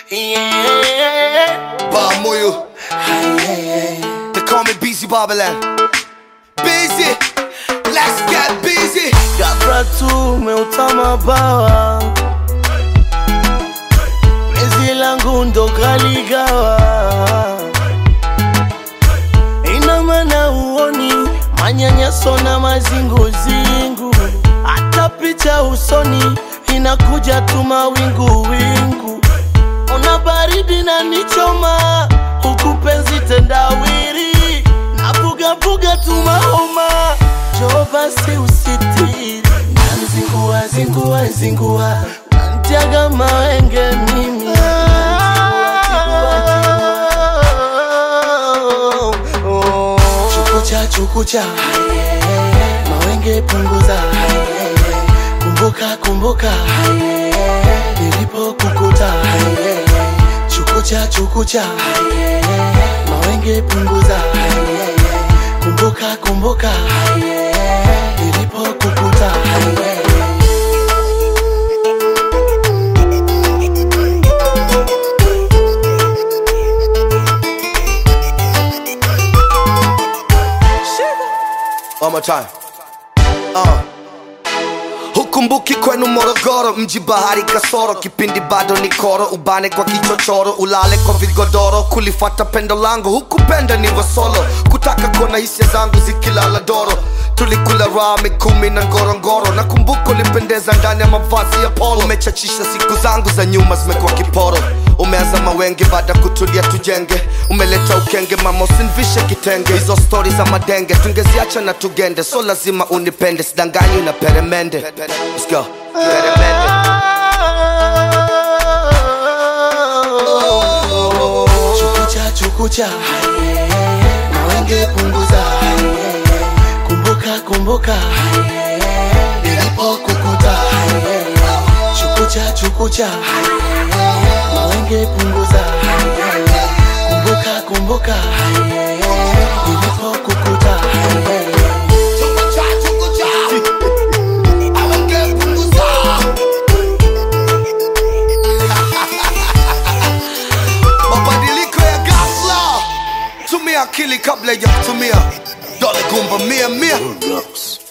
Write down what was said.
Bamoyo. They call me Busy Babylon. Busy, let's get busy. Gafra tu meutama bawa, penzi langu ndo kaligawa. Ina maana uoni manyanyaso na mazinguzingu, hata picha usoni inakuja tu mawingu wingu. Ona baridi na nichoma, huku penzi tendawiri, nabuga tu mahoma. Jo basi usitiri, nanzingua zingua, nantiaga mawenge mimi. Chukucha, mawenge punguza. Kumbuka, nilipo kukuta. Chukucha, mawenge punguza. Kumbuka, nilipo kukuta. One more time. Hukumbuki kwenu Morogoro, mji bahari kasoro, kipindi bado ni koro, ubane kwa kichochoro, ulale kwa vigodoro, kulifata pendo langu, hukupenda nivo solo, kutaka kuona hisia zangu zikilala doro, tulikula rami kumi na ngorongoro, na kumbuko lipendeza ndani ya mavazi ya polo, umechachisha siku zangu za nyuma zimekuwa kiporo, umeanza mawenge baada kutulia tujenge, umeleta ukenge mama usinvishe kitenge, hizo stories za madenge tungeziacha na tugende, so lazima unipende, sidanganyi na peremende. Let's go. Chukucha, mawenge punguza. Kumbuka, nilipo kukuta. Chukucha, mawenge punguza. Kumbuka, nilipo kukuta. Tumia akili kabla ya kutumia dola gumba mia.